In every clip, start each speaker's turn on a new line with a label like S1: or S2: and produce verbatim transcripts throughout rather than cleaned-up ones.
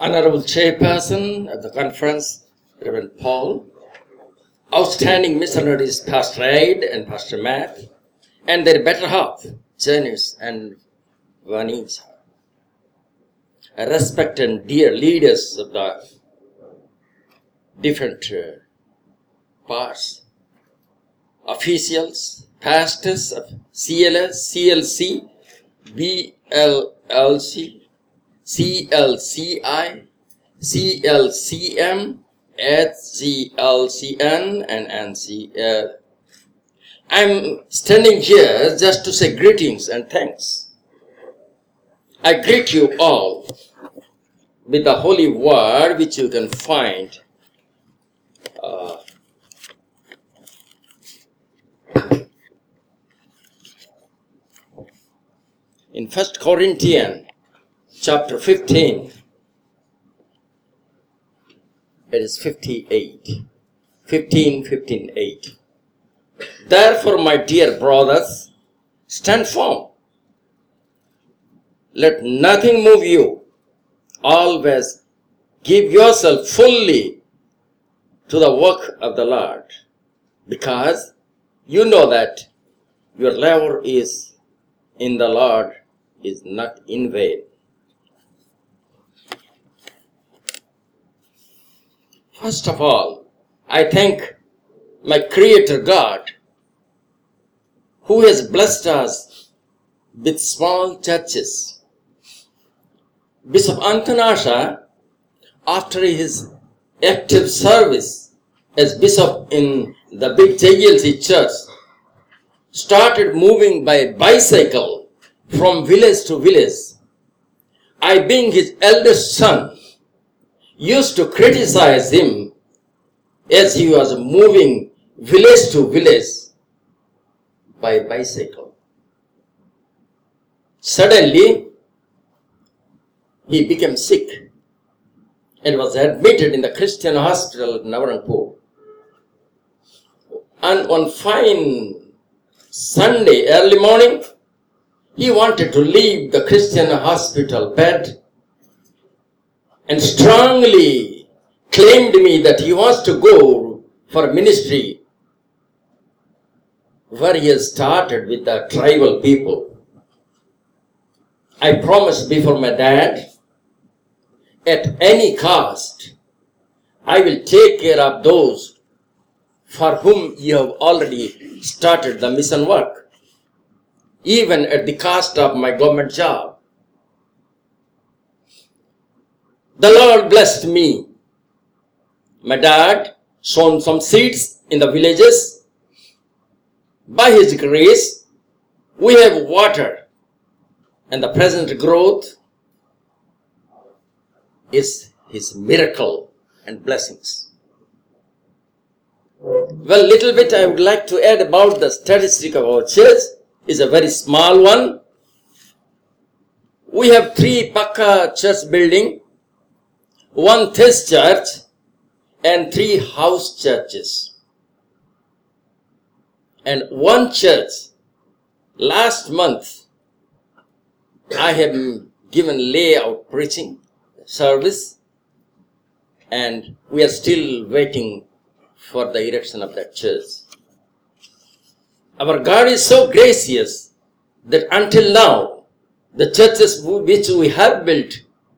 S1: Honorable Chairperson of the conference, Reverend Paul, outstanding missionaries, Pastor Aid and Pastor Matt, and their better half, Janice and Vanessa. I respect and dear leaders of the different uh, parts, officials, pastors of C L S, C L C, B L L C, C L C I, C L C M, H C L C N, and N C L. I'm standing here just to say greetings and thanks. I greet you all with the holy word which you can find uh, in First Corinthians chapter fifteen. It is fifty-eight. fifteen, fifteen, eight. Therefore, my dear brothers, stand firm. Let nothing move you. Always give yourself fully to the work of the Lord, because you know that your labor is in the Lord is not in vain. First of all, I thank my Creator God, who has blessed us with small churches. Bishop Antanasha, after his active service as bishop in the big J L C church, started moving by bicycle from village to village. I, being his eldest son, used to criticize him as he was moving village to village by bicycle. Suddenly, he became sick and was admitted in the Christian hospital in Navaranpur. And on fine Sunday early morning, he wanted to leave the Christian hospital bed and strongly claimed me that he wants to go for ministry where he has started with the tribal people. I promised before my dad, at any cost, I will take care of those for whom you have already started the mission work, even at the cost of my government job. The Lord blessed me. My dad sown some seeds in the villages. By His grace, we have water, and the present growth is His miracle and blessings. Well, little bit I would like to add about the statistic of our church. Is a very small one. We have three Pakka church building, one test church, and three house churches. And one church, last month, I have given layout preaching service, and we are still waiting for the erection of that church. Our God is so gracious that until now, the churches which we have built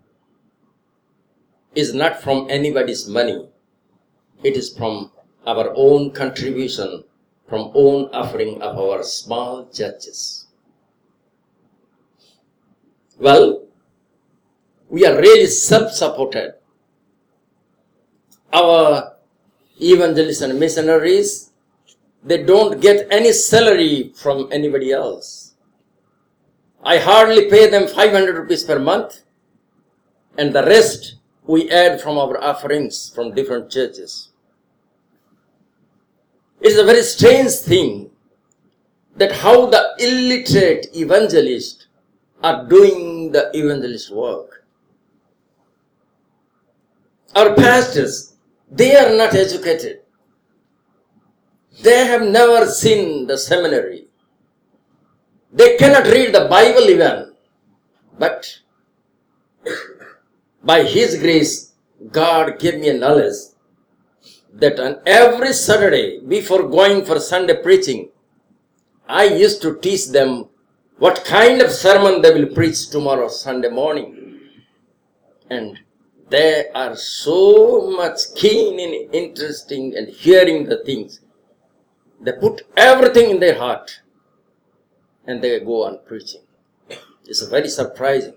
S1: is not from anybody's money. It is from our own contribution, from own offering of our small churches. Well, we are really self-supported. Our evangelists and missionaries, they don't get any salary from anybody else. I hardly pay them five hundred rupees per month, and the rest we add from our offerings from different churches. It is a very strange thing that how the illiterate evangelists are doing the evangelist work. Our pastors, they are not educated. They have never seen the seminary. They cannot read the Bible even. But by His grace, God gave me a knowledge that on every Saturday, before going for Sunday preaching, I used to teach them what kind of sermon they will preach tomorrow, Sunday morning. And they are so much keen and interesting and hearing the things. They put everything in their heart and they go on preaching. It's very surprising.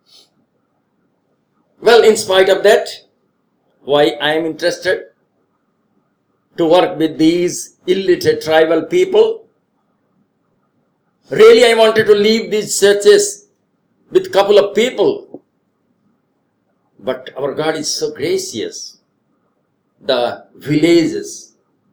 S1: Well, in spite of that, why I am interested to work with these illiterate tribal people? Really, I wanted to leave these churches with a couple of people. But our God is so gracious. The villages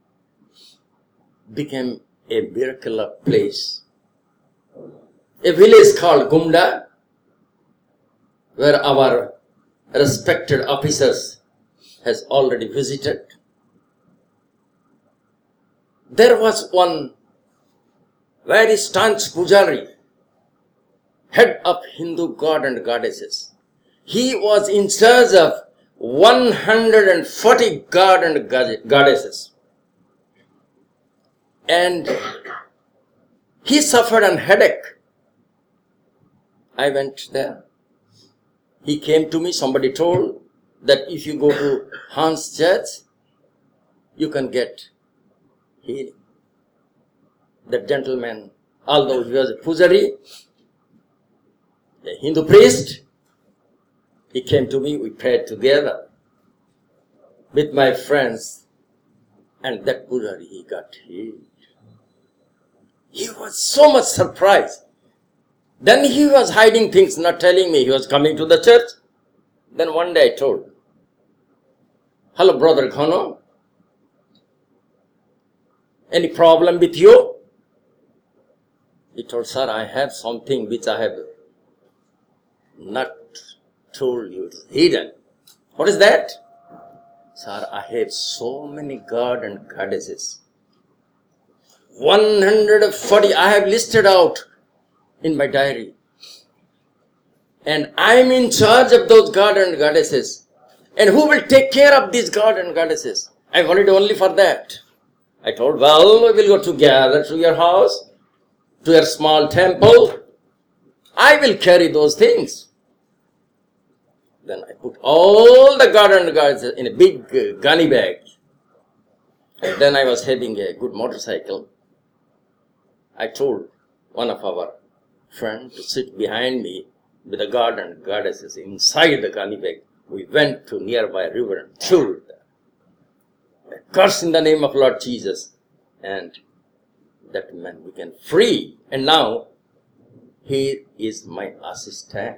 S1: became a miracle of place. A village called Gumda, where our respected officers has already visited. There was one very staunch pujari, head of Hindu god and goddesses. He was in charge of one hundred forty god and goddesses. And he suffered a headache. I went there. He came to me, somebody told that if you go to Hans Church, you can get healing. That gentleman, although he was a pujari, a Hindu priest, he came to me, we prayed together with my friends, and that pujari, he got healed. He was so much surprised. Then he was hiding things, not telling me he was coming to the church. Then one day I told, hello, Brother Ghano, any problem with you? He told, sir, I have something which I have not told you, it's hidden. What is that? Sir, I have so many god and goddesses. one hundred forty I have listed out in my diary. And I am in charge of those god and goddesses. And who will take care of these god and goddesses? I wanted only for that. I told, well, we will go together to your house, to your small temple. I will carry those things. Then I put all the god and goddesses in a big uh, gunny bag. And then I was having a good motorcycle. I told one of our friends to sit behind me with the god and goddesses inside the gunny bag. We went to nearby river and threw a curse in the name of Lord Jesus. And that man became free. And now he is my assistant.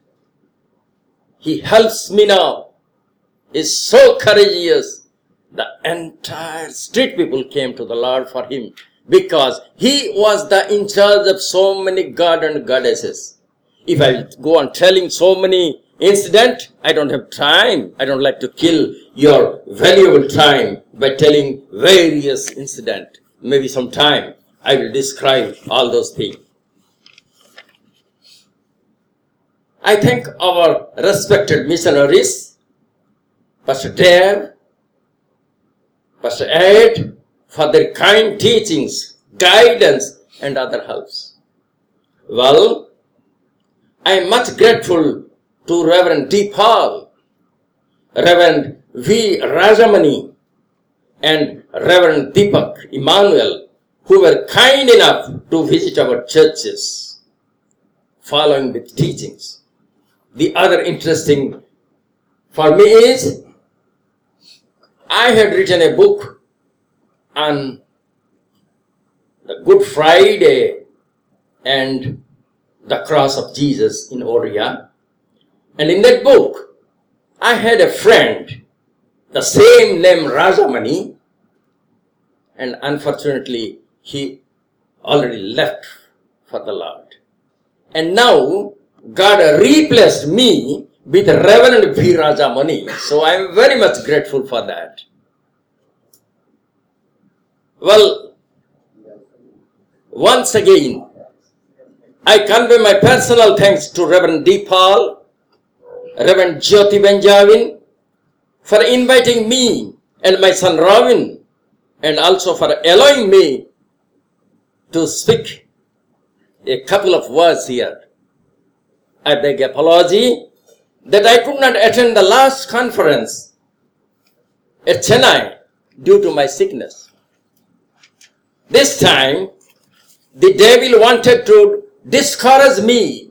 S1: He helps me now. He's so courageous. The entire street people came to the Lord for him because he was the in charge of so many god and goddesses. If I go on telling so many incidents, I don't have time. I don't like to kill your valuable time by telling various incidents. Maybe sometime I will describe all those things. I thank our respected missionaries, Pastor Dave, Pastor Ed, for their kind teachings, guidance, and other helps. Well, I am much grateful to Reverend D. Paul, Reverend V. Rajamani, and Reverend Deepak Emmanuel, who were kind enough to visit our churches, following with teachings. The other interesting for me is, I had written a book on the Good Friday and the cross of Jesus in Oriya. And in that book, I had a friend, the same name Rajamani, and unfortunately, he already left for the Lord. And now, God replaced me with Reverend V. Rajamani. So I am very much grateful for that. Well, once again, I convey my personal thanks to Reverend D. Paul, Reverend Jyoti Benjamin, for inviting me and my son Robin, and also for allowing me to speak a couple of words here. I beg apology that I could not attend the last conference at Chennai due to my sickness. This time, the devil wanted to discourage me.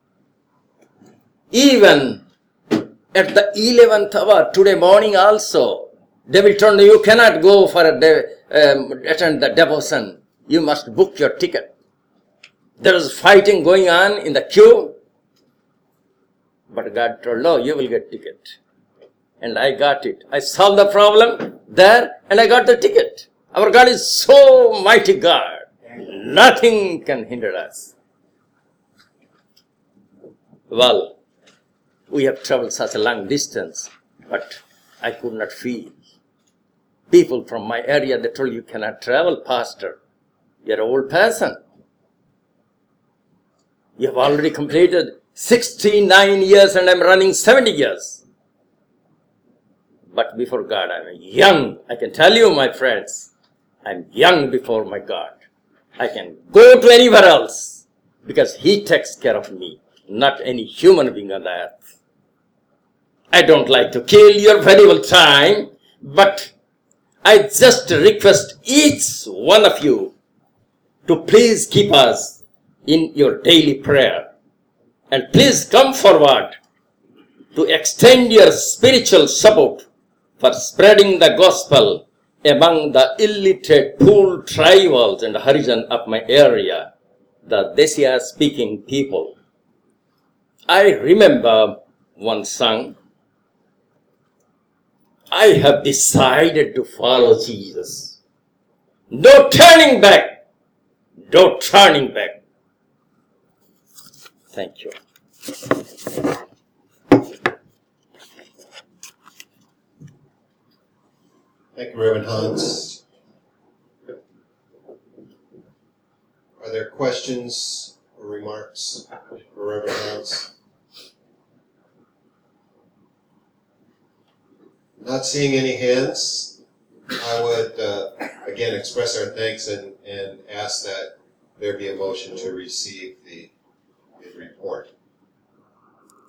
S1: Even at the eleventh hour, today morning also, devil told me, you cannot go for a de- um, attend the devotion. You must book your ticket. There was fighting going on in the queue. But God told, no, you will get ticket. And I got it. I solved the problem there and I got the ticket. Our God is so mighty God. Nothing can hinder us. Well, we have traveled such a long distance, but I could not feel. People from my area, they told, you cannot travel, Pastor. You're an old person. You have already completed sixty-nine years and I'm running seventy years. But before God, I'm young. I can tell you, my friends, I'm young before my God. I can go to anywhere else because He takes care of me, not any human being on the earth. I don't like to kill your valuable time, but I just request each one of you to please keep us in your daily prayer. And please come forward to extend your spiritual support for spreading the gospel among the illiterate, poor tribals and Harijan of my area, the Desia-speaking people. I remember one song, I have decided to follow Jesus. No turning back. No turning back. Thank you.
S2: Thank you, Reverend Hans. Are there questions or remarks for Reverend Hans? Not seeing any hands, I would uh, again express our thanks and, and ask that there be a motion to receive the, the report.